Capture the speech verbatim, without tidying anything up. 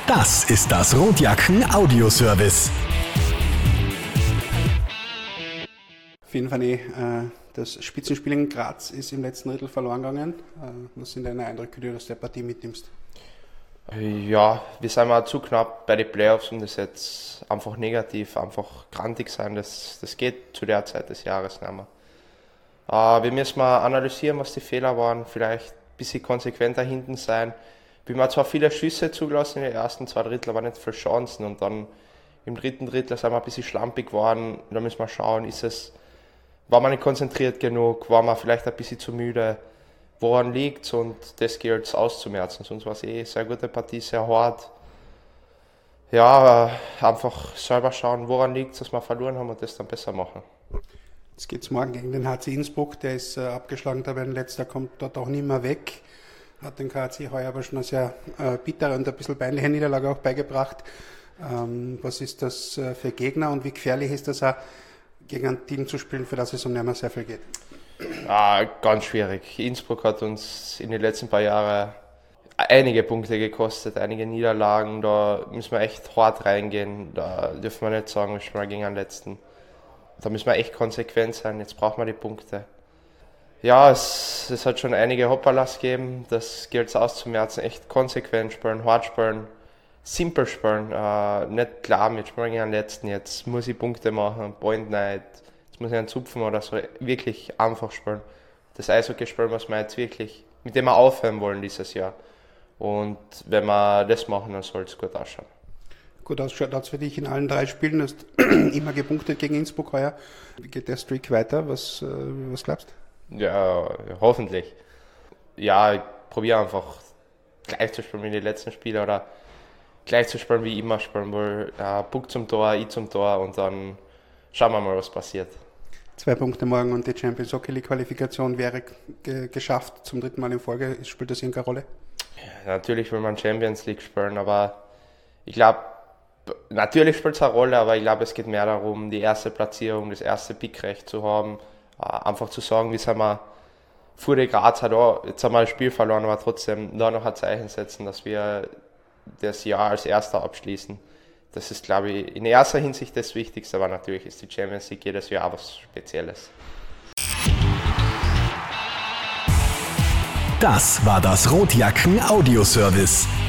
Das ist das Rotjacken Audioservice. Finn van Ee, das Spitzenspiel in Graz ist im letzten Drittel verloren gegangen. Was sind deine Eindrücke, die du aus der Partie mitnimmst? Ja, wir sind mal zu knapp bei den Playoffs, um das jetzt einfach negativ, einfach grantig sein. Das, das geht zu der Zeit des Jahres nicht mehr. Äh, wir müssen mal analysieren, was die Fehler waren, vielleicht ein bisschen konsequenter hinten sein. Wir haben zwar viele Schüsse zugelassen in den ersten zwei Drittel, aber nicht viele Chancen. Und dann im dritten Drittel sind wir ein bisschen schlampig geworden. Da müssen wir schauen, ist es, war man nicht konzentriert genug, war man vielleicht ein bisschen zu müde, woran liegt es, und das gilt es auszumerzen. Sonst war es eh eine sehr gute Partie, sehr hart. Ja, einfach selber schauen, woran liegt es, dass wir verloren haben, und das dann besser machen. Jetzt geht es morgen gegen den H C Innsbruck, der ist äh, abgeschlagen, der letzter kommt dort auch nicht mehr weg. Hat den K H C heuer aber schon eine sehr äh, bittere und ein bisschen peinliche Niederlage auch beigebracht. Ähm, was ist das äh, für Gegner und wie gefährlich ist das auch, gegen ein Team zu spielen, für das es um nicht mehr sehr viel geht? Ah, ganz schwierig. Innsbruck hat uns in den letzten paar Jahren einige Punkte gekostet, einige Niederlagen. Da müssen wir echt hart reingehen. Da dürfen wir nicht sagen, wir spielen gegen den Letzten. Da müssen wir echt konsequent sein. Jetzt brauchen wir die Punkte. Ja, es, es hat schon einige Hopperlas gegeben. Das gilt es auszumerzen. Echt konsequent spielen, hart spielen, simpel spielen. Äh, nicht klar, wir spielen gegen den Letzten. Jetzt muss ich Punkte machen, Point Night. Jetzt muss ich einen Zupfen oder so. Wirklich einfach spielen. Das Eishockey spielen, was wir jetzt wirklich, mit dem wir aufhören wollen dieses Jahr. Und wenn wir das machen, dann soll es gut ausschauen. Gut ausschaut hat es für dich in allen drei Spielen. Du hast immer gepunktet gegen Innsbruck heuer. Wie geht der Streak weiter? Was, äh, was glaubst du? Ja, hoffentlich. Ja, ich probiere einfach gleich zu spielen wie die letzten Spiele oder gleich zu spielen wie immer spielen. Weil äh, Puck zum Tor, ich zum Tor, und dann schauen wir mal, was passiert. Zwei Punkte morgen und die Champions Hockey League Qualifikation wäre ge- geschafft zum dritten Mal in Folge. Spielt das irgendeine Rolle? Ja, natürlich will man Champions League spielen, aber ich glaube, natürlich spielt es eine Rolle, aber ich glaube, es geht mehr darum, die erste Platzierung, das erste Pickrecht zu haben. Einfach zu sagen, wie sind wir vor der Graz, hat auch, jetzt haben wir das Spiel verloren, aber trotzdem da noch ein Zeichen setzen, dass wir das Jahr als Erster abschließen. Das ist, glaube ich, in erster Hinsicht das Wichtigste, aber natürlich ist die Champions League jedes Jahr was Spezielles. Das war das Rotjacken Audioservice.